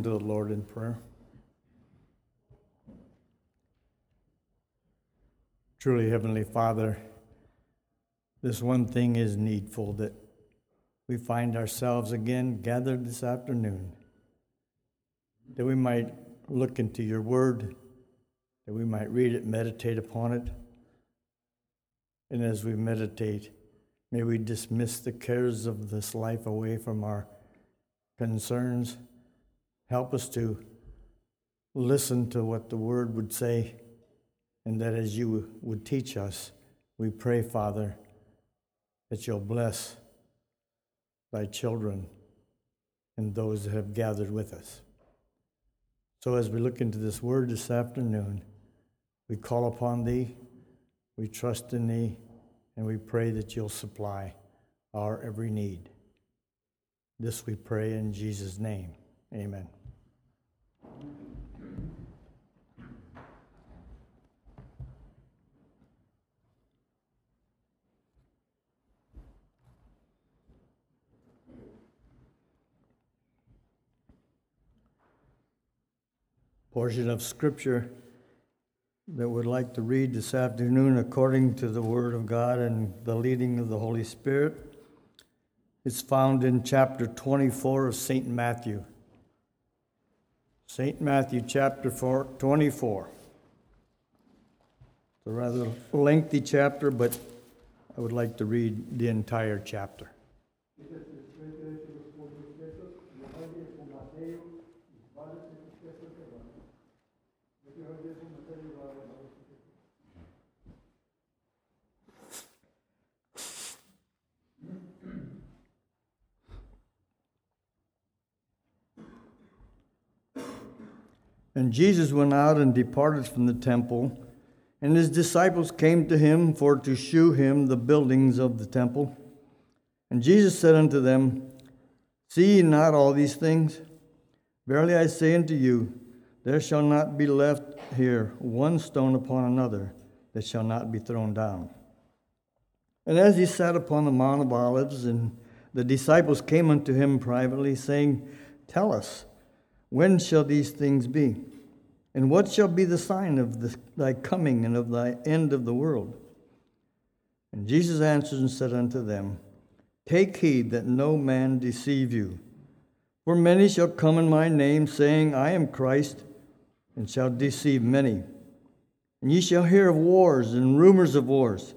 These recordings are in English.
to the Lord in prayer. Truly, Heavenly Father, this one thing is needful, that we find ourselves again gathered this afternoon, that we might look into your word, that we might read it, meditate upon it. And as we meditate, may we dismiss the cares of this life away from our concerns. Help us to listen to what the word would say, and that as you would teach us, we pray, Father, that you'll bless thy children and those that have gathered with us. So as we look into this word this afternoon, we call upon thee, we trust in thee, and we pray that you'll supply our every need. This we pray in Jesus' name. Amen. Portion of Scripture that we'd like to read this afternoon according to the Word of God and the leading of the Holy Spirit. It's found in chapter 24 of St. Matthew. St. Matthew chapter 24. It's a rather lengthy chapter, but I would like to read the entire chapter. And Jesus went out and departed from the temple, and his disciples came to him for to shew him the buildings of the temple. And Jesus said unto them, See ye not all these things? Verily I say unto you, there shall not be left here one stone upon another that shall not be thrown down. And as he sat upon the Mount of Olives, and the disciples came unto him privately, saying, Tell us, when shall these things be? And what shall be the sign of thy coming and of thy end of the world? And Jesus answered and said unto them, Take heed that no man deceive you. For many shall come in my name, saying, I am Christ, and shall deceive many. And ye shall hear of wars and rumors of wars.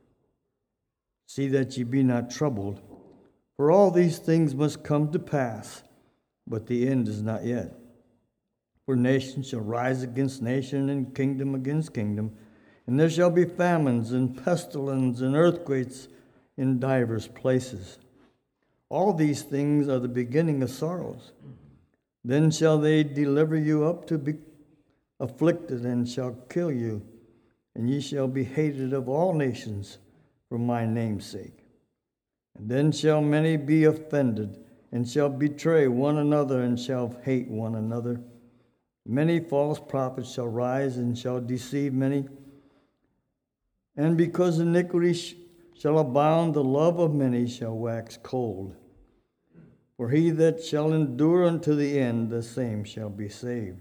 See that ye be not troubled, for all these things must come to pass, but the end is not yet. For nation shall rise against nation, and kingdom against kingdom, and there shall be famines and pestilence and earthquakes in divers places. All these things are the beginning of sorrows. Then shall they deliver you up to be afflicted, and shall kill you, and ye shall be hated of all nations for my name's sake. And then shall many be offended, and shall betray one another, and shall hate one another. Many false prophets shall rise, and shall deceive many. And because iniquity shall abound, the love of many shall wax cold. For he that shall endure unto the end, the same shall be saved.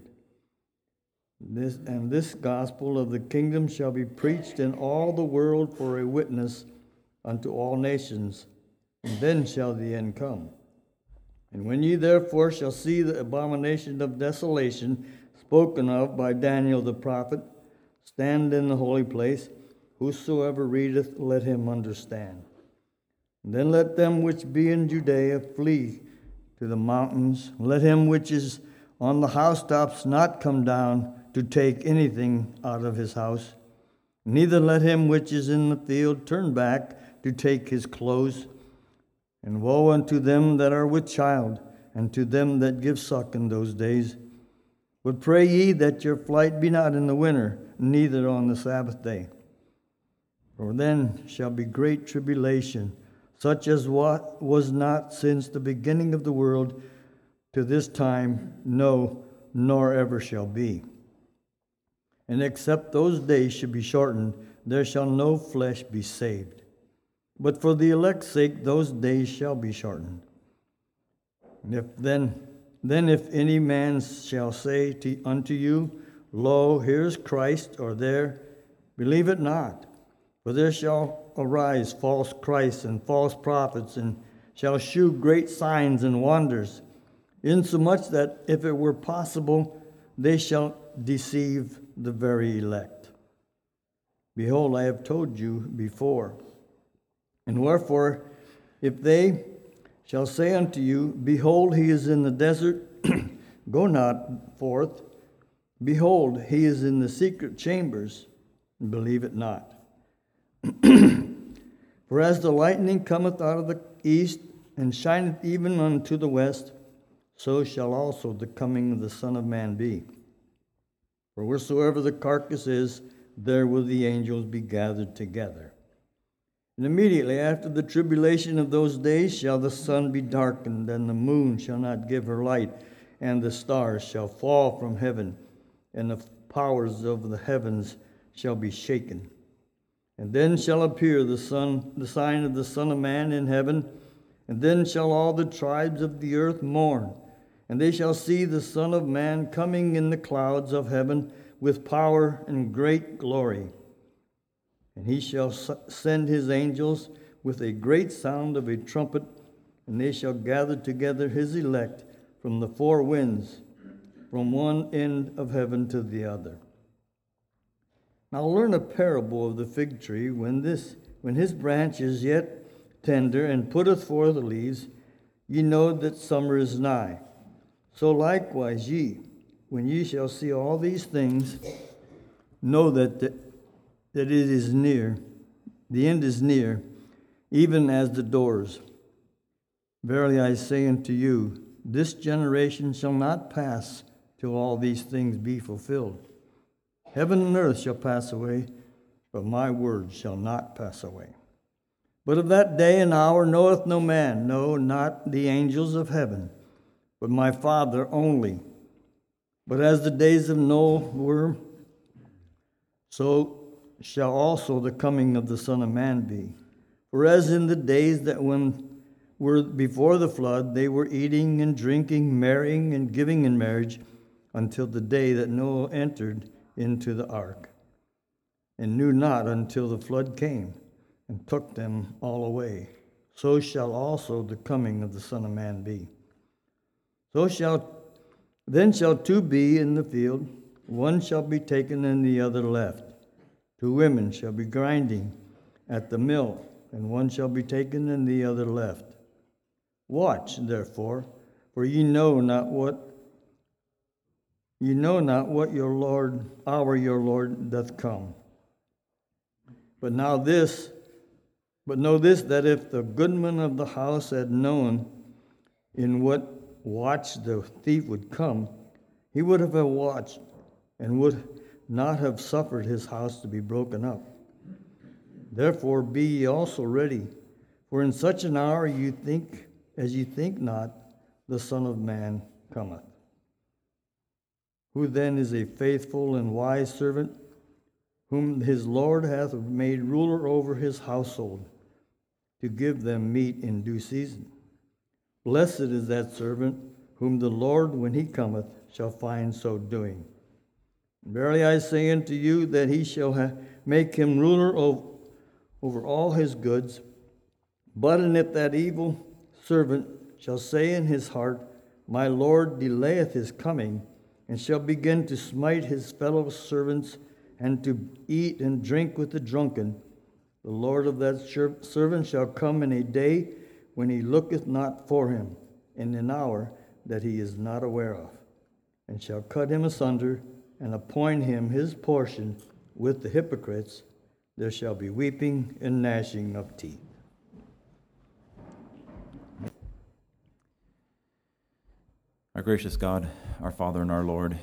This gospel of the kingdom shall be preached in all the world for a witness unto all nations, and then shall the end come. And when ye therefore shall see the abomination of desolation spoken of by Daniel the prophet stand in the holy place, whosoever readeth, let him understand. And then let them which be in Judea flee to the mountains. Let him which is on the housetops not come down to take anything out of his house. Neither let him which is in the field turn back to take his clothes. And woe unto them that are with child, and to them that give suck in those days. But pray ye that your flight be not in the winter, neither on the Sabbath day. For then shall be great tribulation, such as what was not since the beginning of the world to this time, no, nor ever shall be. And except those days should be shortened, there shall no flesh be saved. But for the elect's sake, those days shall be shortened. And if then Then if any man shall say unto you, Lo, here is Christ, or there, believe it not. For there shall arise false Christs and false prophets, and shall shew great signs and wonders, insomuch that if it were possible, they shall deceive the very elect. Behold, I have told you before. And wherefore, if they shall say unto you, Behold, he is in the desert, go not forth. Behold, he is in the secret chambers, believe it not. For as the lightning cometh out of the east, and shineth even unto the west, so shall also the coming of the Son of Man be. For wheresoever the carcass is, there will the angels be gathered together. And immediately after the tribulation of those days shall the sun be darkened, and the moon shall not give her light, and the stars shall fall from heaven, and the powers of the heavens shall be shaken. And then shall appear the sign of the Son of Man in heaven, and then shall all the tribes of the earth mourn, and they shall see the Son of Man coming in the clouds of heaven with power and great glory. And he shall send his angels with a great sound of a trumpet, and they shall gather together his elect from the four winds, from one end of heaven to the other. Now learn a parable of the fig tree. When his branch is yet tender, and putteth forth leaves, ye know that summer is nigh. So likewise ye, when ye shall see all these things, know that it is near, the end is near, even as the doors. Verily I say unto you, this generation shall not pass till all these things be fulfilled. Heaven and earth shall pass away, but my words shall not pass away. But of that day and hour knoweth no man, no, not the angels of heaven, but my Father only. But as the days of Noah were, so shall also the coming of the Son of Man be. For as in the days that were before the flood, they were eating and drinking, marrying and giving in marriage, until the day that Noah entered into the ark, and knew not until the flood came, and took them all away. So shall also the coming of the Son of Man be. Then shall two be in the field, one shall be taken and the other left. Two women shall be grinding at the mill, and one shall be taken and the other left. Watch, therefore, for ye know not what your Lord doth come. But know this, that if the goodman of the house had known in what watch the thief would come, he would have watched, and would not have suffered his house to be broken up. Therefore be ye also ready, for in such an hour ye think not, the Son of Man cometh. Who then is a faithful and wise servant, whom his Lord hath made ruler over his household, to give them meat in due season? Blessed is that servant, whom the Lord, when he cometh, shall find so doing. Verily I say unto you, that he shall make him ruler over all his goods. But and if that evil servant shall say in his heart, My Lord delayeth his coming, and shall begin to smite his fellow servants, and to eat and drink with the drunken, the Lord of that servant shall come in a day when he looketh not for him, in an hour that he is not aware of, and shall cut him asunder, and appoint him his portion with the hypocrites. There shall be weeping and gnashing of teeth. Our gracious God, our Father and our Lord,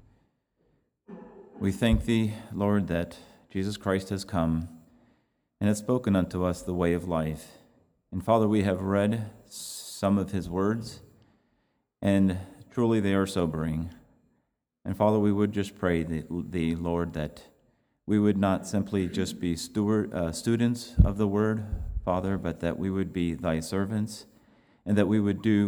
we thank Thee, Lord, that Jesus Christ has come and has spoken unto us the way of life. And Father, we have read some of His words, and truly they are sobering. And Father, we would just pray Thee, Lord, that we would not simply just be students of the Word, Father, but that we would be Thy servants, and that we would do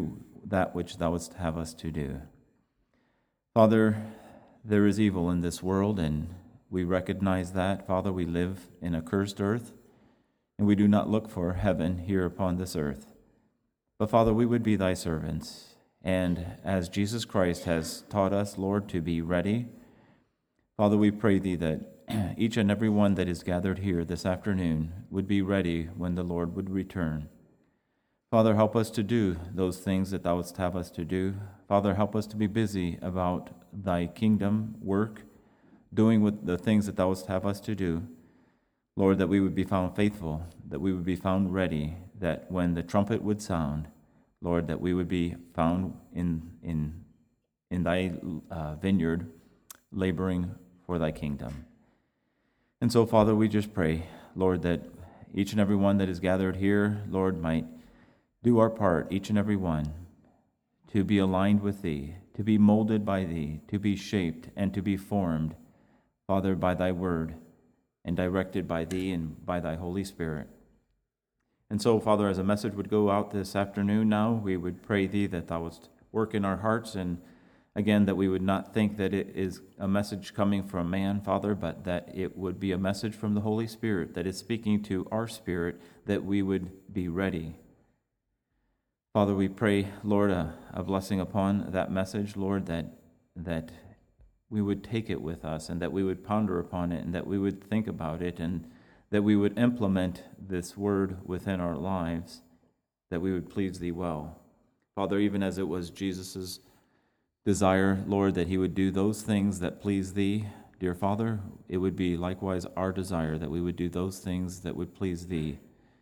that which thou wouldst have us to do. Father, there is evil in this world, and we recognize that. Father, we live in a cursed earth, and we do not look for heaven here upon this earth. But Father, we would be thy servants, and as Jesus Christ has taught us, Lord, to be ready, Father, we pray thee that each and every one that is gathered here this afternoon would be ready when the Lord would return. Father, help us to do those things that thou wouldst have us to do. Father, help us to be busy about thy kingdom work, doing with the things that thou wouldst have us to do. Lord, that we would be found faithful, that we would be found ready, that when the trumpet would sound, Lord, that we would be found in thy vineyard, laboring for thy kingdom. And so, Father, we just pray, Lord, that each and every one that is gathered here, Lord, might do our part, each and every one, to be aligned with thee, to be molded by thee, to be shaped and to be formed, Father, by thy word, and directed by thee and by thy Holy Spirit. And so, Father, as a message would go out this afternoon now, we would pray thee that thou wouldst work in our hearts, and again, that we would not think that it is a message coming from man, Father, but that it would be a message from the Holy Spirit that is speaking to our spirit, that we would be ready. Father, we pray, Lord, a blessing upon that message, Lord, that we would take it with us and that we would ponder upon it and that we would think about it and that we would implement this word within our lives, that we would please thee well. Father, even as it was Jesus' desire, Lord, that he would do those things that please thee, dear Father, it would be likewise our desire that we would do those things that would please thee.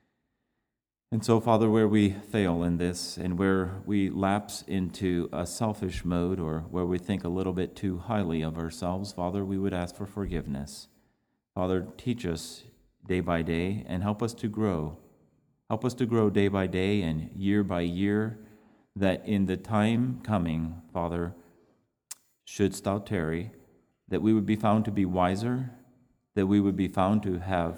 And so, Father, where we fail in this and where we lapse into a selfish mode or where we think a little bit too highly of ourselves, Father, we would ask for forgiveness. Father, teach us day by day and help us to grow. Help us to grow day by day and year by year, that in the time coming, Father, shouldst thou tarry, that we would be found to be wiser, that we would be found to have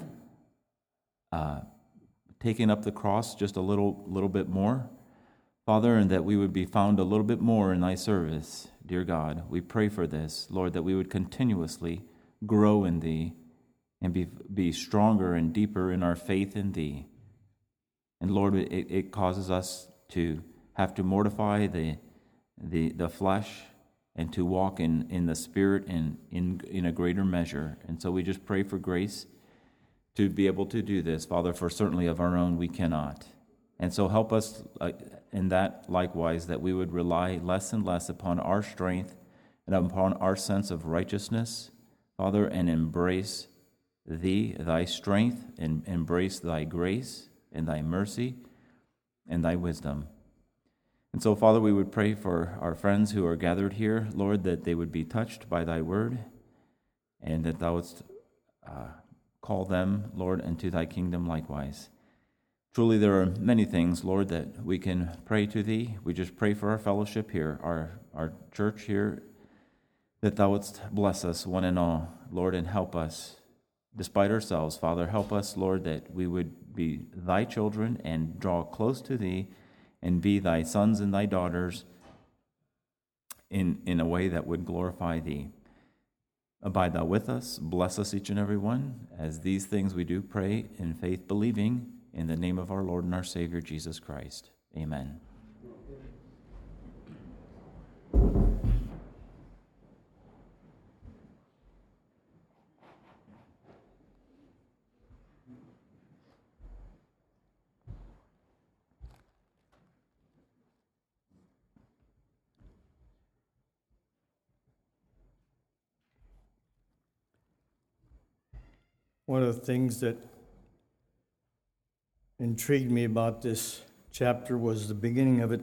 taking up the cross just a little bit more, Father, and that we would be found a little bit more in thy service, dear God. We pray for this, Lord, that we would continuously grow in thee and be stronger and deeper in our faith in thee. And Lord, it causes us to have to mortify the flesh and to walk in the Spirit and in a greater measure. And so we just pray for grace to be able to do this, Father, for certainly of our own we cannot. And so help us in that likewise, that we would rely less and less upon our strength and upon our sense of righteousness, Father, and embrace thee, thy strength, and embrace thy grace and thy mercy and thy wisdom. And so, Father, we would pray for our friends who are gathered here, Lord, that they would be touched by thy word and that thou wouldst call them, Lord, into thy kingdom likewise. Truly, there are many things, Lord, that we can pray to thee. We just pray for our fellowship here, our church here, that thou wouldst bless us one and all, Lord, and help us despite ourselves. Father, help us, Lord, that we would be thy children and draw close to thee and be thy sons and thy daughters in a way that would glorify thee. Abide thou with us, bless us each and every one, as these things we do pray in faith believing, in the name of our Lord and our Savior, Jesus Christ. Amen. One of the things that intrigued me about this chapter was the beginning of it,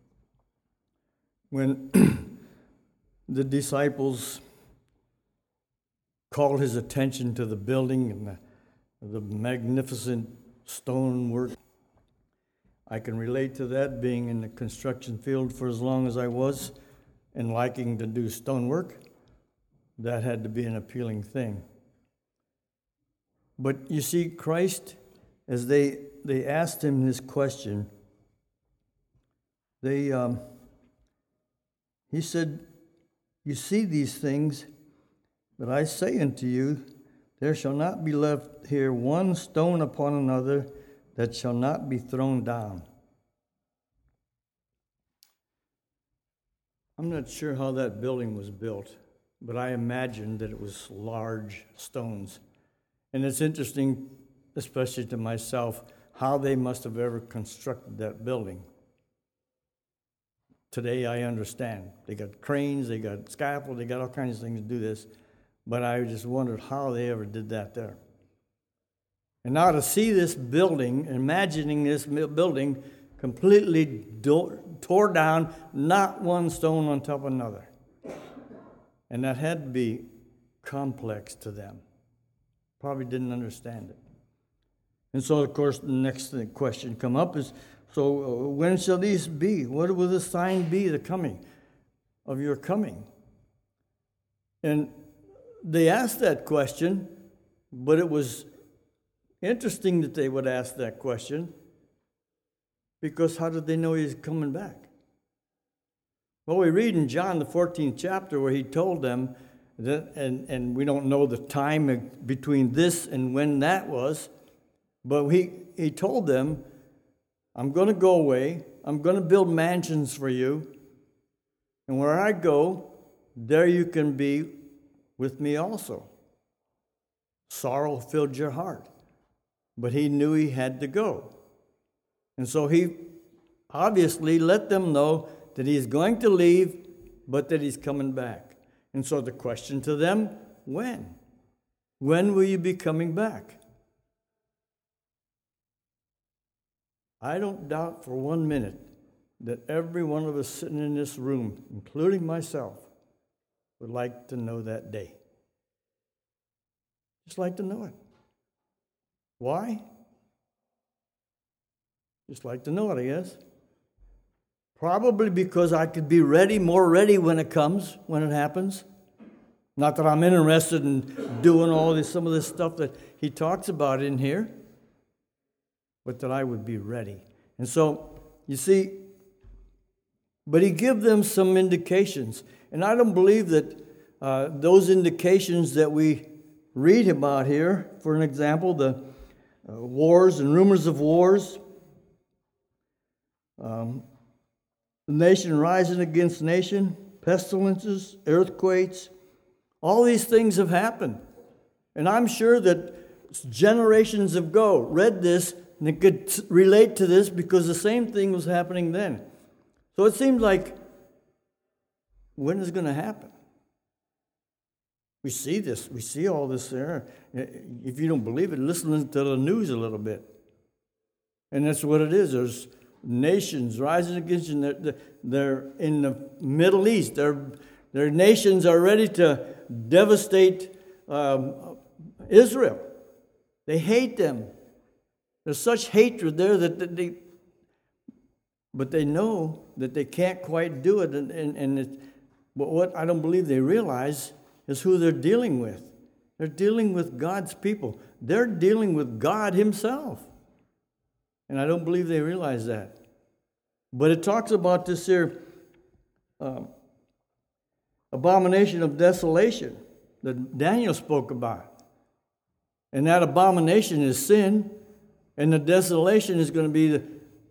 when the disciples called his attention to the building and the magnificent stonework. I can relate to that, being in the construction field for as long as I was and liking to do stonework. That had to be an appealing thing. But you see, Christ, as they asked him this question, He said, "You see these things, but I say unto you, there shall not be left here one stone upon another that shall not be thrown down." I'm not sure how that building was built, but I imagine that it was large stones. And it's interesting, especially to myself, how they must have ever constructed that building. Today I understand. They got cranes, they got scaffold, they got all kinds of things to do this. But I just wondered how they ever did that there. And now to see this building, imagining this building completely tore down, not one stone on top of another. And that had to be complex to them. Probably didn't understand it. And so, of course, the next question come up is, so when shall these be? What will the sign be, the coming of your coming? And they asked that question, but it was interesting that they would ask that question, because how did they know he's coming back? Well, we read in John, the 14th chapter, where he told them that, and we don't know the time between this and when that was, but he told them, "I'm going to go away. I'm going to build mansions for you. And where I go, there you can be with me also." Sorrow filled your heart. But he knew he had to go. And so he obviously let them know that he's going to leave, but that he's coming back. And so the question to them, when? When will you be coming back? I don't doubt for 1 minute that every one of us sitting in this room, including myself, would like to know that day. Just like to know it. Why? Just like to know it, I guess. Probably because I could be ready, more ready when it comes, when it happens. Not that I'm interested in doing some of this stuff that he talks about in here, but that I would be ready. And so, you see, but he gave them some indications. And I don't believe that those indications that we read about here, for an example, the wars and rumors of wars, the nation rising against nation, pestilences, earthquakes, all these things have happened. And I'm sure that generations ago read this and they could relate to this because the same thing was happening then. So it seems like, when is it going to happen? We see this. We see all this there. If you don't believe it, listen to the news a little bit. And that's what it is. There's nations rising against you. They're in the Middle East. Their nations are ready to devastate Israel. They hate them. There's such hatred there but they know that they can't quite do it. But what I don't believe they realize is who they're dealing with. They're dealing with God's people. They're dealing with God himself. And I don't believe they realize that. But it talks about this here abomination of desolation that Daniel spoke about. And that abomination is sin. And the desolation is going to be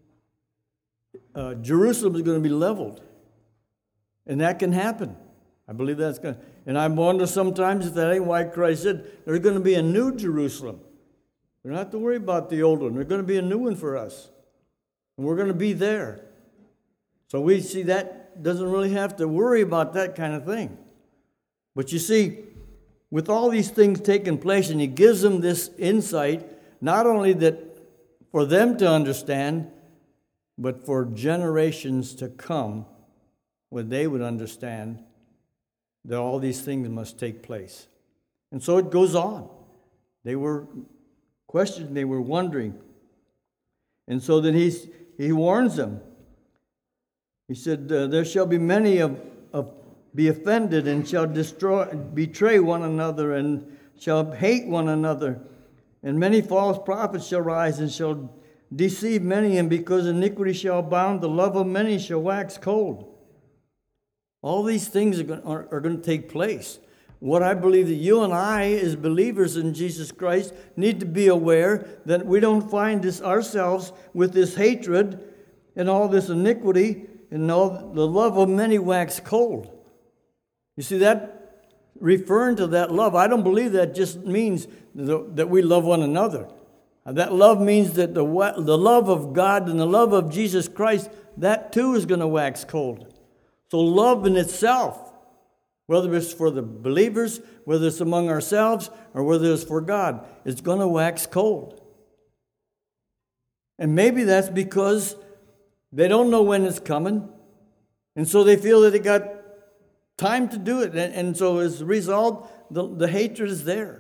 Jerusalem is going to be leveled. And that can happen. I believe that's going to. And I wonder sometimes if that ain't why Christ said there's going to be a new Jerusalem. We don't have to worry about the old one. There's going to be a new one for us. And we're going to be there. So we see that doesn't really have to worry about that kind of thing. But you see, with all these things taking place, and he gives them this insight, not only that for them to understand, but for generations to come, where they would understand that all these things must take place. And so it goes on. They were questioning, they were wondering. And so then he warns them. He said, there shall be many be offended and shall betray one another and shall hate one another. And many false prophets shall rise and shall deceive many, and because iniquity shall abound, the love of many shall wax cold. All these things are going to take place. What I believe that you and I, as believers in Jesus Christ, need to be aware that we don't find this ourselves with this hatred and all this iniquity and all the love of many wax cold. You see that? Referring to that love, I don't believe that just means that we love one another. That love means that the love of God and the love of Jesus Christ, that too is going to wax cold. So love in itself, whether it's for the believers, whether it's among ourselves, or whether it's for God, it's going to wax cold. And maybe that's because they don't know when it's coming, and so they feel that they got time to do it. And so as a result, the hatred is there.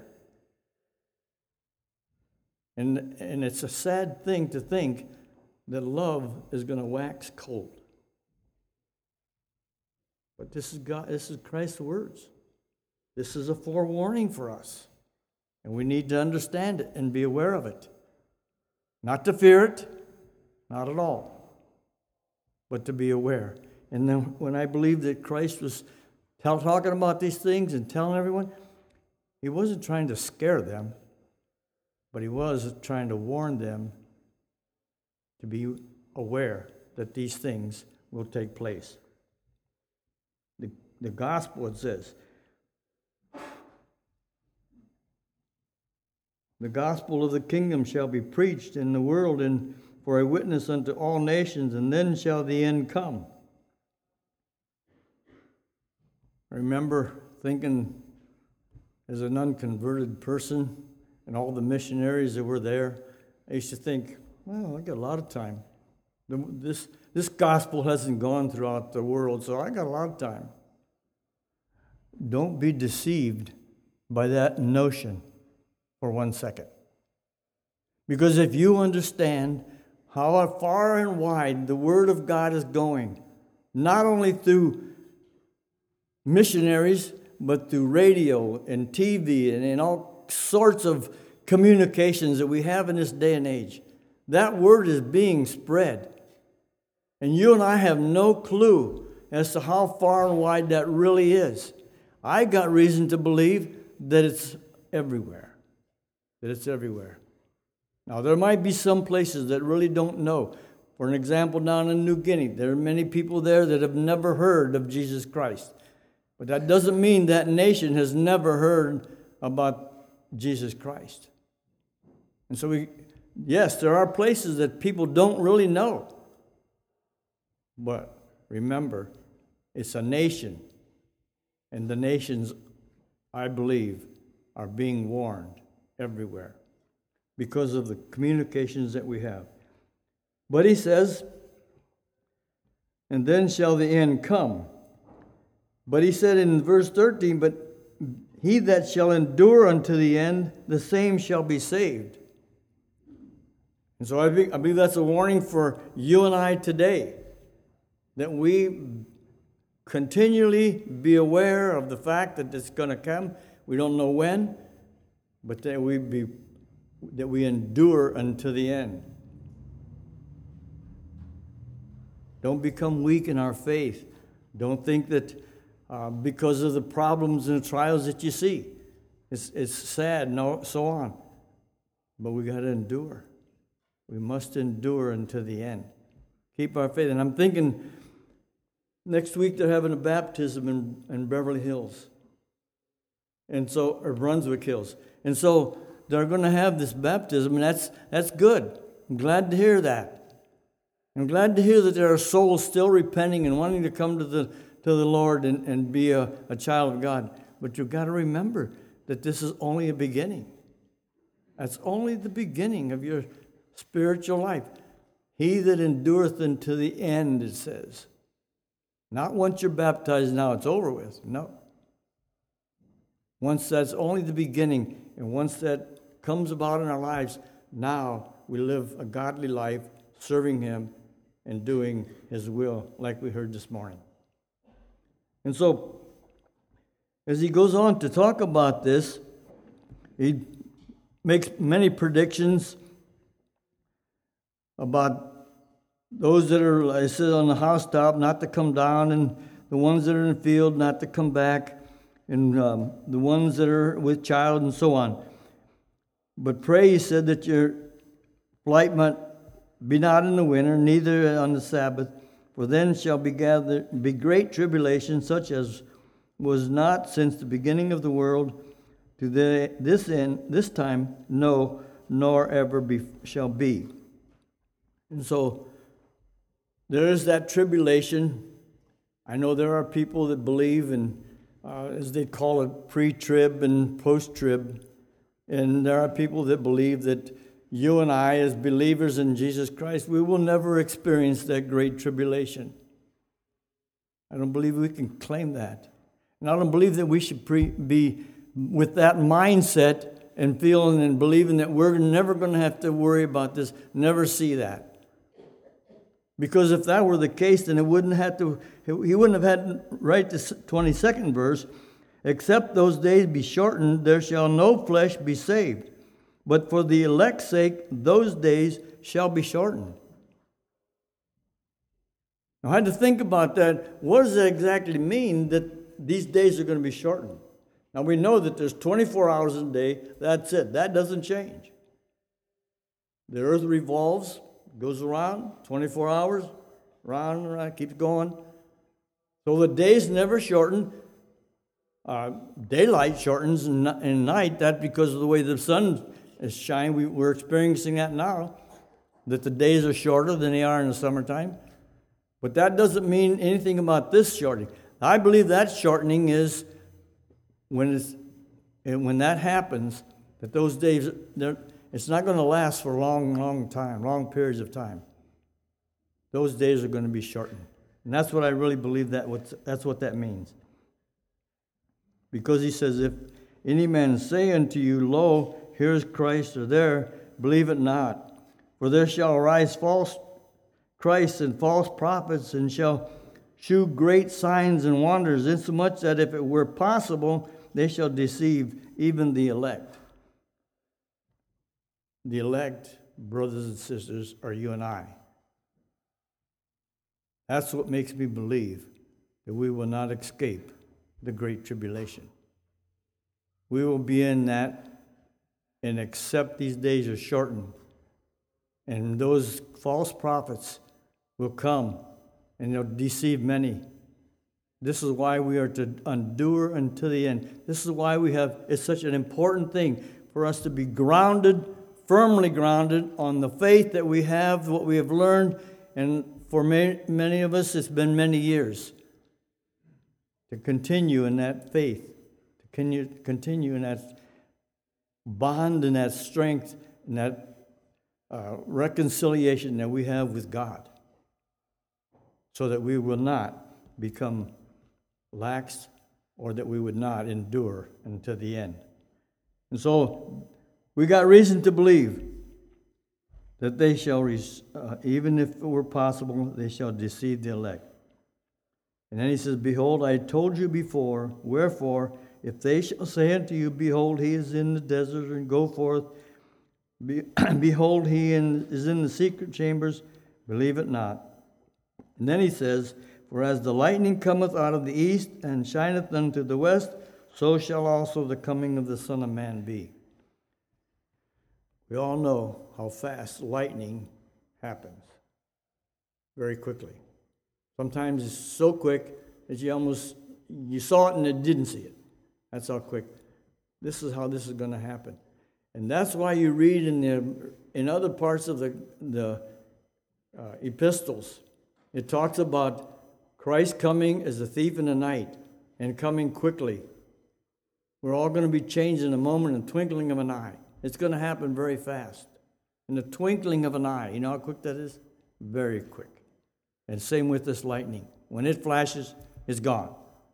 And it's a sad thing to think that love is going to wax cold. But this is Christ's words. This is a forewarning for us. And we need to understand it and be aware of it. Not to fear it, not at all, but to be aware. And then when I believe that Christ was talking about these things and telling everyone, he wasn't trying to scare them, but he was trying to warn them to be aware that these things will take place. The gospel, it says, the gospel of the kingdom shall be preached in the world and for a witness unto all nations, and then shall the end come. I remember thinking as an unconverted person and all the missionaries that were there, I used to think, well, I got a lot of time. This gospel hasn't gone throughout the world, so I got a lot of time. Don't be deceived by that notion for 1 second. Because if you understand how far and wide the Word of God is going, not only through missionaries, but through radio and TV and all sorts of communications that we have in this day and age, that Word is being spread. And you and I have no clue as to how far and wide that really is. I got reason to believe that it's everywhere. That it's everywhere. Now, there might be some places that really don't know. For an example, down in New Guinea, there are many people there that have never heard of Jesus Christ. But that doesn't mean that nation has never heard about Jesus Christ. And so yes, there are places that people don't really know. But remember, it's a nation. And the nations, I believe, are being warned everywhere because of the communications that we have. But he says, and then shall the end come. But he said in verse 13, but he that shall endure unto the end, the same shall be saved. And so I believe that's a warning for you and I today, that we continually be aware of the fact that it's going to come. We don't know when, but that we endure unto the end. Don't become weak in our faith. Don't think that because of the problems and the trials that you see, it's sad and so on. But we got to endure. We must endure unto the end. Keep our faith. And I'm thinking, next week they're having a baptism in Beverly Hills, or Brunswick Hills, and so they're going to have this baptism, and that's good. I'm glad to hear that. I'm glad to hear that there are souls still repenting and wanting to come to the Lord and be a child of God. But you've got to remember that this is only a beginning. That's only the beginning of your spiritual life. He that endureth unto the end, it says. Not once you're baptized, now it's over with. No. Once that's only the beginning, and once that comes about in our lives, now we live a godly life, serving Him and doing His will, like we heard this morning. And so, as he goes on to talk about this, he makes many predictions about those that are, I said, on the housetop, not to come down, and the ones that are in the field, not to come back, and the ones that are with child, and so on. But pray, he said, that your flight might be not in the winter, neither on the Sabbath, for then shall be great tribulation, such as was not since the beginning of the world to this time, no, nor ever shall be. And so there is that tribulation. I know there are people that believe in, as they call it, pre-trib and post-trib. And there are people that believe that you and I, as believers in Jesus Christ, we will never experience that great tribulation. I don't believe we can claim that. And I don't believe that we should be with that mindset and feeling and believing that we're never going to have to worry about this, never see that. Because if that were the case, then he wouldn't have had write the 22nd verse, except those days be shortened, there shall no flesh be saved. But for the elect's sake, those days shall be shortened. I had to think about that. What does it exactly mean that these days are going to be shortened? Now we know that there's 24 hours in a day. That's it. That doesn't change. The earth revolves, goes around, 24 hours, round and round, keeps going. So the days never shorten. Daylight shortens in night. That's because of the way the sun is shining. We're experiencing that now, that the days are shorter than they are in the summertime. But that doesn't mean anything about this shortening. I believe that shortening is when that happens, that those days, it's not going to last for a long time, long periods of time. Those days are going to be shortened. And that's what I really believe that's what that means. Because he says, if any man say unto you, lo, here is Christ, or there, believe it not. For there shall arise false Christs and false prophets, and shall shew great signs and wonders, insomuch that if it were possible, they shall deceive even the elect. The elect, brothers and sisters, are you and I. That's what makes me believe that we will not escape the great tribulation. We will be in that, and except these days are shortened, and those false prophets will come, and they'll deceive many. This is why we are to endure until the end. This is why it's such an important thing for us to be grounded, firmly grounded on the faith that we have, what we have learned, and for many of us, it's been many years. To continue in that faith, to continue in that bond and that strength and that reconciliation that we have with God, so that we will not become lax, or that we would not endure until the end. And so we got reason to believe that they shall, even if it were possible, they shall deceive the elect. And then he says, behold, I told you before, wherefore, if they shall say unto you, behold, he is in the desert, and go forth, behold, he is in the secret chambers, believe it not. And then he says, for as the lightning cometh out of the east, and shineth unto the west, so shall also the coming of the Son of Man be. We all know how fast lightning happens. Very quickly. Sometimes it's so quick that you saw it and it didn't see it. That's how quick. This is how this is going to happen. And that's why you read in other parts of the epistles, it talks about Christ coming as a thief in the night and coming quickly. We're all going to be changed in a moment, in the twinkling of an eye. It's going to happen very fast. In the twinkling of an eye. You know how quick that is? Very quick. And same with this lightning. When it flashes, it's gone.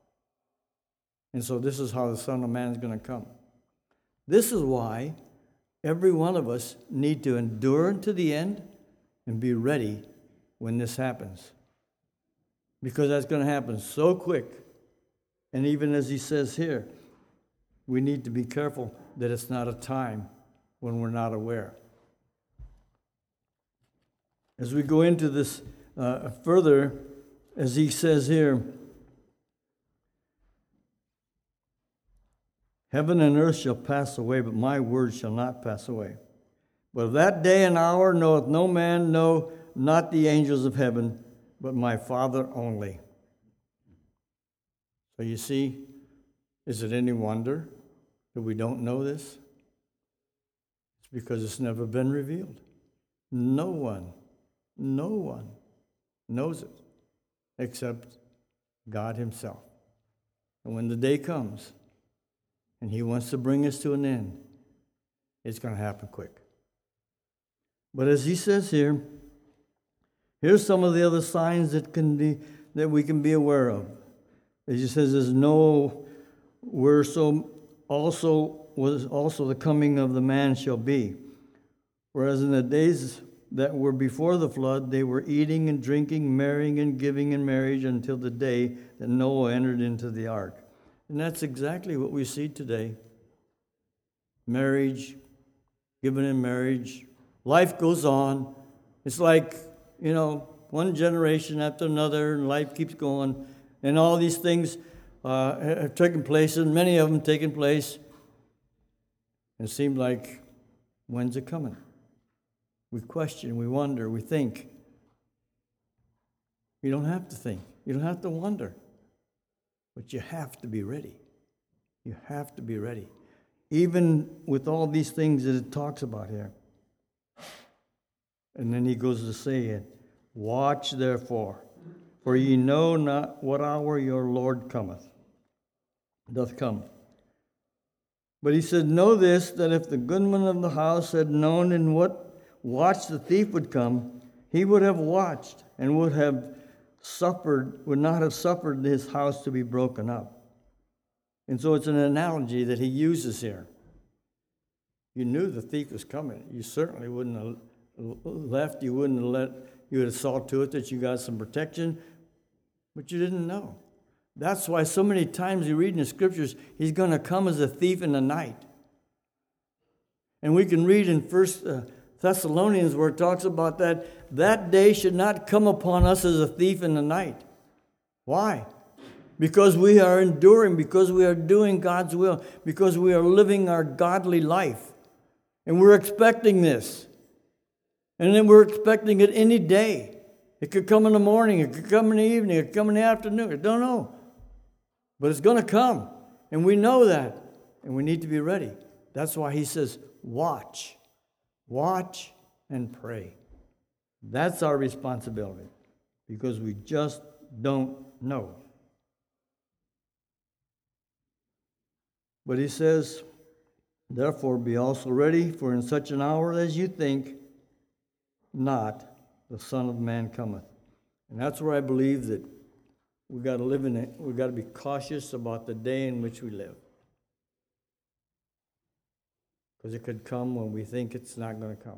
And so this is how the Son of Man is going to come. This is why every one of us need to endure to the end and be ready when this happens. Because that's going to happen so quick. And even as he says here, we need to be careful that it's not a time when we're not aware. As we go into this further, as he says here, heaven and earth shall pass away, but my word shall not pass away. But of that day and hour knoweth no man, no, not the angels of heaven, but my Father only. So you see, is it any wonder that we don't know this? It's because it's never been revealed. No one knows it except God himself. And when the day comes and he wants to bring us to an end, it's going to happen quick. But as he says here, here's some of the other signs that we can be aware of. As he says, there's no where so also was also the coming of the man shall be. Whereas in the days that were before the flood, they were eating and drinking, marrying and giving in marriage until the day that Noah entered into the ark. And that's exactly what we see today. Marriage, given in marriage. Life goes on. It's like, one generation after another, and life keeps going. And all these things have taken place, and many of them taken place. And it seems like, when's it coming? We question, we wonder, we think. You don't have to think. You don't have to wonder. But you have to be ready. You have to be ready. Even with all these things that it talks about here. And then he goes to say it. Watch therefore, for ye know not what hour your Lord doth come. But he said, know this, that if the goodman of the house had known in what watch the thief would come, he would have watched and would not have suffered his house to be broken up. And so it's an analogy that he uses here. You knew the thief was coming. You certainly wouldn't have left. You would have saw to it that you got some protection, but you didn't know. That's why so many times you read in the scriptures, he's going to come as a thief in the night. And we can read in 1 Thessalonians where it talks about that day should not come upon us as a thief in the night. Why? Because we are enduring, because we are doing God's will, because we are living our godly life. And we're expecting this. And then we're expecting it any day. It could come in the morning, it could come in the evening, it could come in the afternoon. I don't know. But it's going to come. And we know that. And we need to be ready. That's why he says, watch. Watch and pray. That's our responsibility. Because we just don't know. But he says, therefore be also ready, for in such an hour as you think not, the Son of Man cometh. And that's where I believe that we got to live in it. We've got to be cautious about the day in which we live. Because it could come when we think it's not going to come.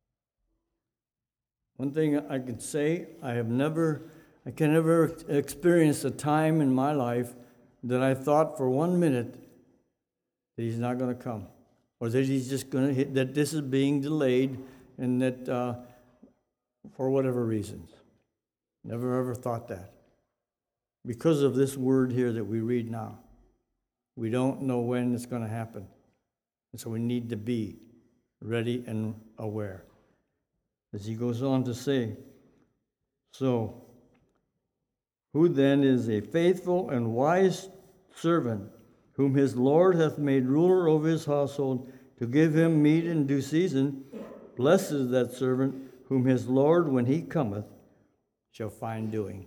One thing I can say, I can never experience a time in my life that I thought for 1 minute that he's not going to come. Or that he's just going to hit, that this is being delayed, and that for whatever reasons. Never ever thought that. Because of this word here that we read now. We don't know when it's going to happen. And so we need to be ready and aware. As he goes on to say, so, who then is a faithful and wise servant, whom his Lord hath made ruler over his household, to give him meat in due season? Blessed is that servant, whom his Lord, when he cometh, shall find doing.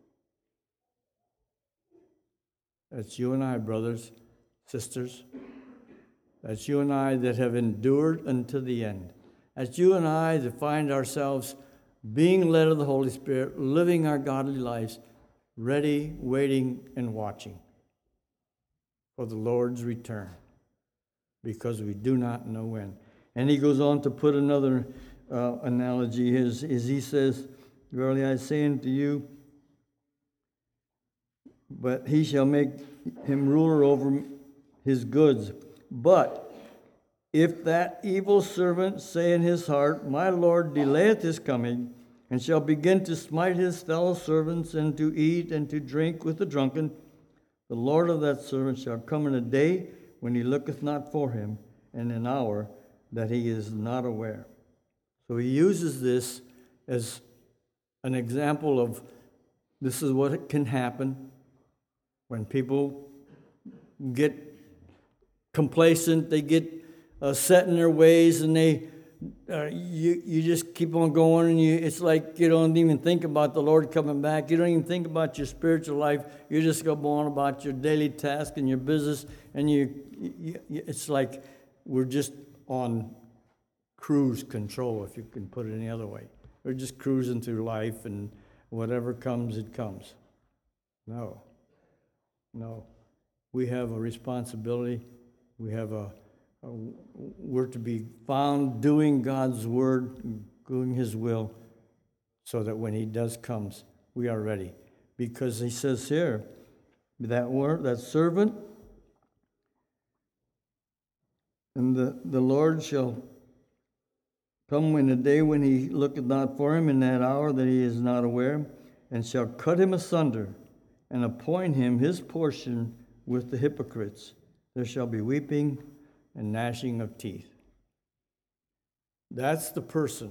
That's you and I, brothers, sisters. That's you and I that have endured unto the end. That's you and I that find ourselves being led of the Holy Spirit, living our godly lives, ready, waiting, and watching for the Lord's return, because we do not know when. And he goes on to put another analogy, as he says, verily I say unto you, but he shall make him ruler over his goods. But if that evil servant say in his heart, my Lord delayeth his coming, and shall begin to smite his fellow servants, and to eat and to drink with the drunken, the Lord of that servant shall come in a day when he looketh not for him, and an hour that he is not aware. So he uses this as an example of this is what can happen when people get complacent, they get set in their ways, and you just keep on going, and it's like you don't even think about the Lord coming back. You don't even think about your spiritual life. You just go on about your daily task and your business, and it's like we're just on cruise control, if you can put it any other way. We're just cruising through life, and whatever comes, it comes. No. We have a responsibility. We're to be found doing God's word, doing his will, so that when he does comes, we are ready. Because he says here, that servant, and the Lord shall come in a day when he looketh not for him, in that hour that he is not aware, and shall cut him asunder, and appoint him his portion with the hypocrites. There shall be weeping and gnashing of teeth. That's the person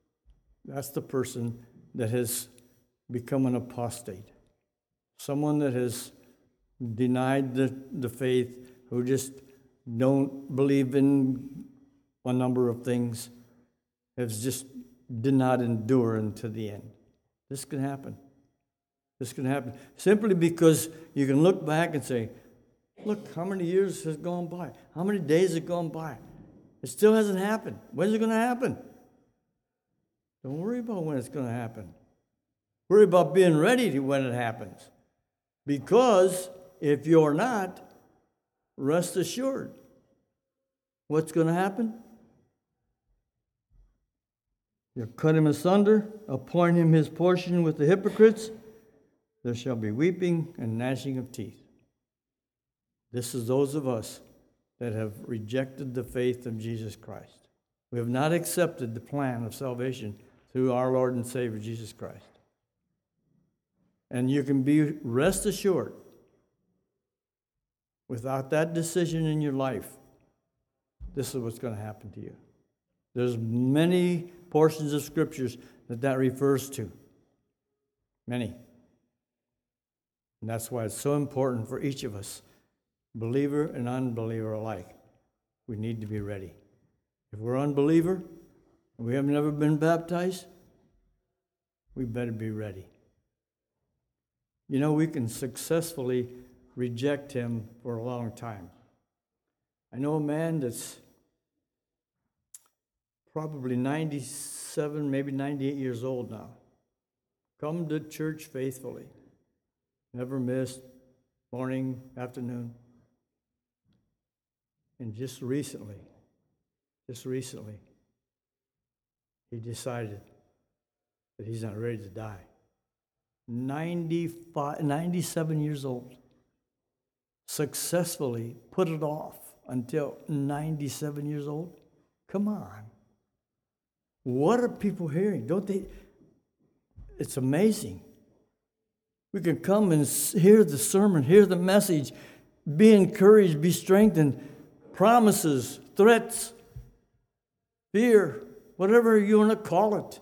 that has become an apostate. Someone that has denied the faith, who just don't believe in a number of things, did not endure unto the end. This can happen. Simply because you can look back and say, look, how many years has gone by? How many days have gone by? It still hasn't happened. When's it going to happen? Don't worry about when it's going to happen. Worry about being ready when it happens. Because if you're not, rest assured, what's going to happen? You'll cut him asunder, appoint him his portion with the hypocrites. There shall be weeping and gnashing of teeth. This is those of us that have rejected the faith of Jesus Christ. We have not accepted the plan of salvation through our Lord and Savior, Jesus Christ. And you can be rest assured, without that decision in your life, this is what's going to happen to you. There's many portions of scriptures that refers to. Many. And that's why it's so important for each of us, believer and unbeliever alike. We need to be ready. If we're unbeliever and we have never been baptized, we better be ready. You know, we can successfully reject him for a long time. I know a man that's probably 97, maybe 98 years old now. Come to church faithfully. Never missed morning, afternoon. And just recently, he decided that he's not ready to die. 97 years old. Successfully put it off until 97 years old. Come on. What are people hearing? Don't they? It's amazing. We can come and hear the sermon, hear the message, be encouraged, be strengthened, promises, threats, fear, whatever you want to call it.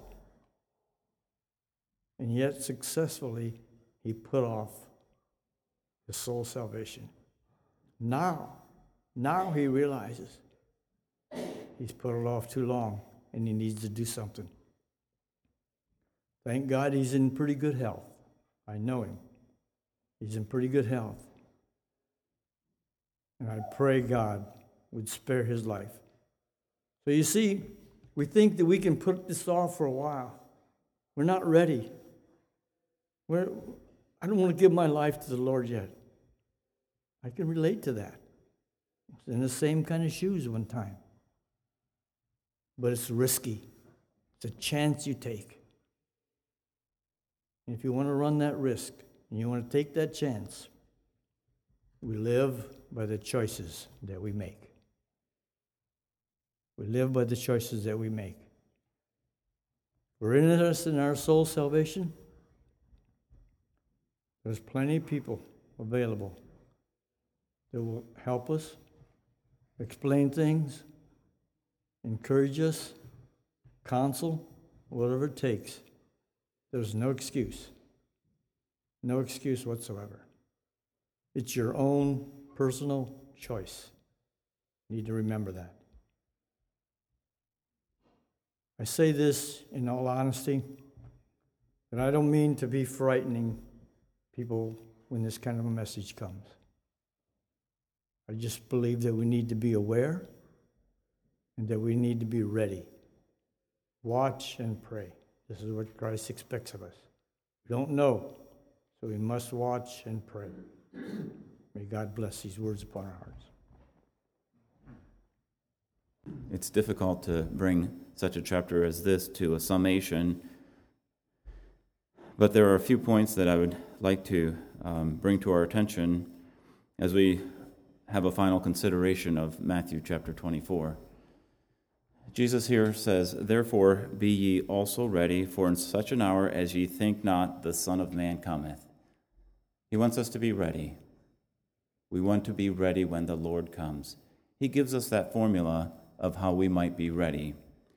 And yet successfully he put off his soul salvation. Now he realizes he's put it off too long and he needs to do something. Thank God he's in pretty good health. I know him. He's in pretty good health. And I pray God would spare his life. So you see, we think that we can put this off for a while. We're not ready. I don't want to give my life to the Lord yet. I can relate to that. I was in the same kind of shoes one time. But it's risky. It's a chance you take. And if you want to run that risk, and you want to take that chance, we live by the choices that we make. We live by the choices that we make. we're interested in our soul salvation, there's plenty of people available that will help us, explain things, encourage us, counsel, whatever it takes. There's no excuse. No excuse whatsoever. It's your own personal choice. You need to remember that. I say this in all honesty, and I don't mean to be frightening people when this kind of a message comes. I just believe that we need to be aware and that we need to be ready. Watch and pray. This is what Christ expects of us. We don't know, so we must watch and pray. May God bless these words upon our hearts. It's difficult to bring such a chapter as this to a summation, but there are a few points that I would like to bring to our attention as we have a final consideration of Matthew chapter 24. Jesus here says, "Therefore be ye also ready, for in such an hour as ye think not, the Son of Man cometh." He wants us to be ready. We want to be ready when the Lord comes. He gives us that formula of how we might be ready.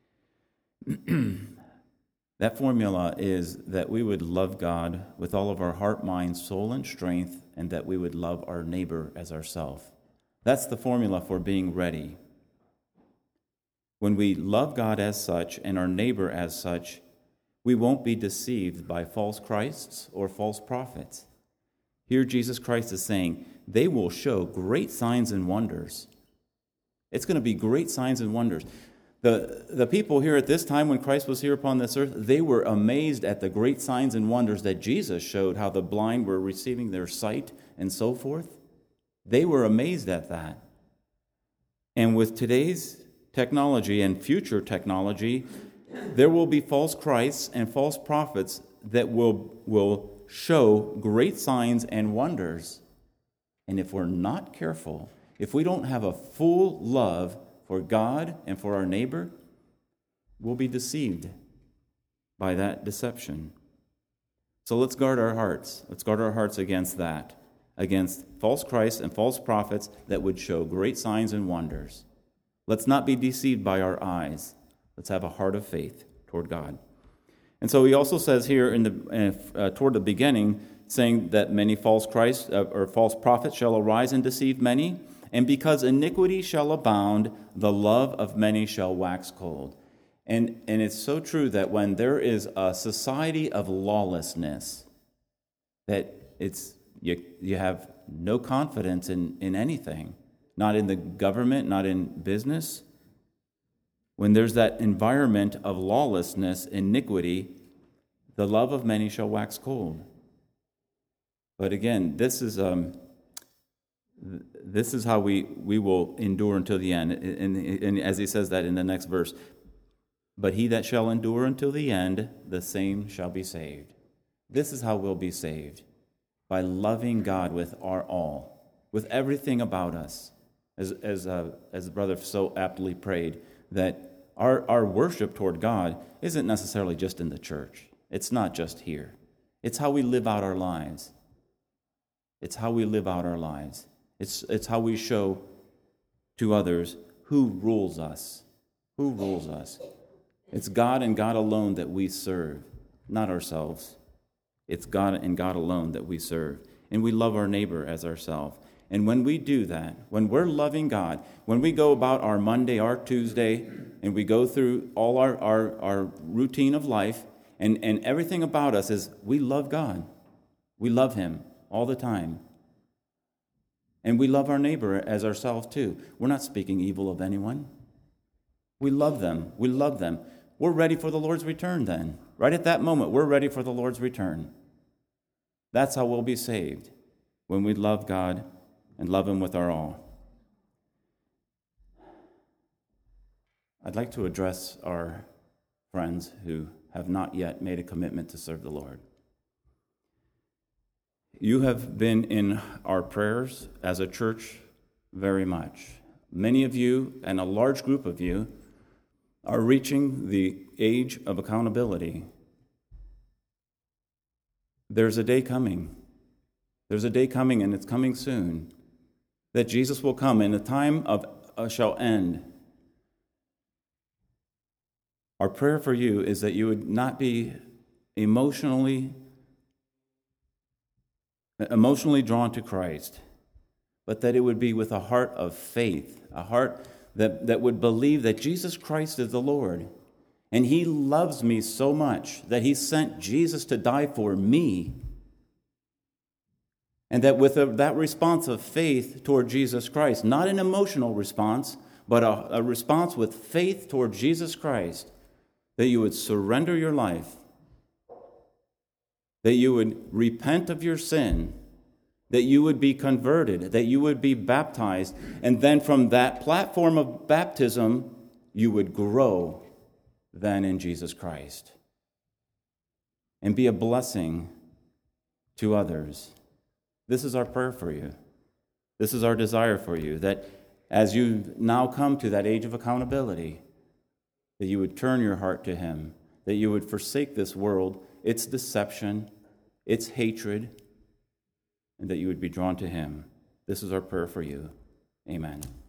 That formula is that we would love God with all of our heart, mind, soul, and strength, and that we would love our neighbor as ourselves. That's the formula for being ready. When we love God as such and our neighbor as such, we won't be deceived by false Christs or false prophets. Here Jesus Christ is saying, they will show great signs and wonders. It's going to be great signs and wonders. The people here at this time when Christ was here upon this earth, they were amazed at the great signs and wonders that Jesus showed, how the blind were receiving their sight and so forth. They were amazed at that. And with today's technology and future there will be false Christs and false prophets that will show great signs and wonders. And if we're not careful, if we don't have a full love for God and for our neighbor, we'll be deceived by that deception. So let's guard our hearts. Let's guard our hearts against that, against false Christs and false prophets that would show great signs and wonders. Let's not be deceived by our eyes. Let's have a heart of faith toward God. And so he also says here toward the beginning, saying that many false Christs or false prophets shall arise and deceive many, and because iniquity shall abound, the love of many shall wax cold. And it's so true that when there is a society of lawlessness, that you have no confidence in anything, not in the government, not in business. When there's that environment of lawlessness, iniquity, the love of many shall wax cold. But again, this is how we will endure until the end. And as he says that in the next verse, but he that shall endure until the end, the same shall be saved. This is how we'll be saved, by loving God with our all, with everything about us. As the brother so aptly prayed, that our worship toward God isn't necessarily just in the church. It's not just here. It's how we live out our lives. It's how we live out our lives. It's how we show to others who rules us. Who rules us? It's God and God alone that we serve, not ourselves. It's God and God alone that we serve. And we love our neighbor as ourselves. And when we do that, when we're loving God, when we go about our Monday, our Tuesday, and we go through all our routine of life, and everything about us is we love God. We love Him all the time. And we love our neighbor as ourselves too. We're not speaking evil of anyone. We love them. We love them. We're ready for the Lord's return then. Right at that moment, we're ready for the Lord's return. That's how we'll be saved, when we love God and love Him with our all. I'd like to address our friends who have not yet made a commitment to serve the Lord. You have been in our prayers as a church very much. Many of you, and a large group of you, are reaching the age of accountability. There's a day coming. There's a day coming, and it's coming soon, that Jesus will come, and the time shall end. Our prayer for you is that you would not be emotionally drawn to Christ, but that it would be with a heart of faith, a heart that would believe that Jesus Christ is the Lord, and He loves me so much that He sent Jesus to die for me, and that with that response of faith toward Jesus Christ, not an emotional response, but a response with faith toward Jesus Christ, that you would surrender your life, that you would repent of your sin, that you would be converted, that you would be baptized, and then from that platform of baptism, you would grow then in Jesus Christ and be a blessing to others. This is our prayer for you. This is our desire for you, that as you now come to that age of accountability, that you would turn your heart to Him, that you would forsake this world, its deception, its hatred, and that you would be drawn to Him. This is our prayer for you. Amen.